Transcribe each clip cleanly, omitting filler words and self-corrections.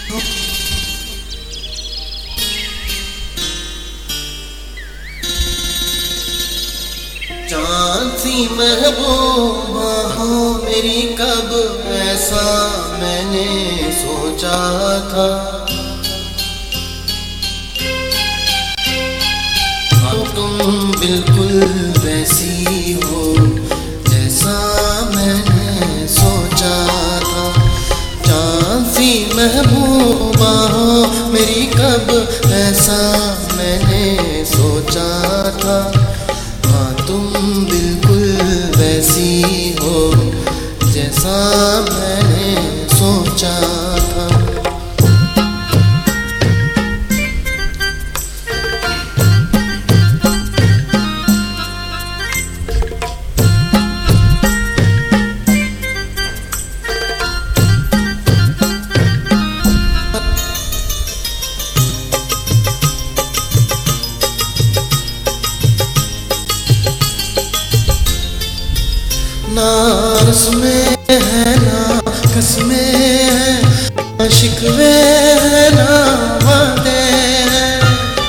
चांद सी महबूबा हो मेरी, कब ऐसा मैंने सोचा था। तुम बिल्कुल वैसी हो जैसा मैंने सोचा था। चांद सी महबूबा हो मेरी, कब ऐसा मैंने सोचा था। हाँ तुम बिल्कुल वैसी हो जैसा मैंने सोचा था। ना रस्में है ना कसमें है, ना शिकवे है ना वादे हैं।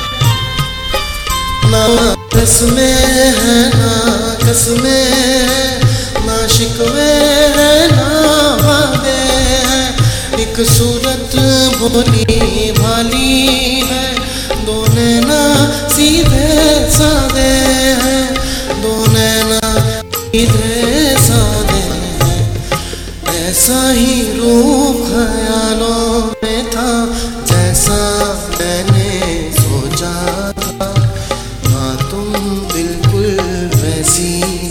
ना रस्में है ना कसमें है, ना शिकवे है ना वादे हैं। एक सूरत भोली भाली है, दो नैना सीधे सादे हैं। दो नैना सीधे सादे हैं, ऐसा ही रूप ख्यालों में था जैसा मैंने सोचा था। हाँ तुम बिल्कुल वैसी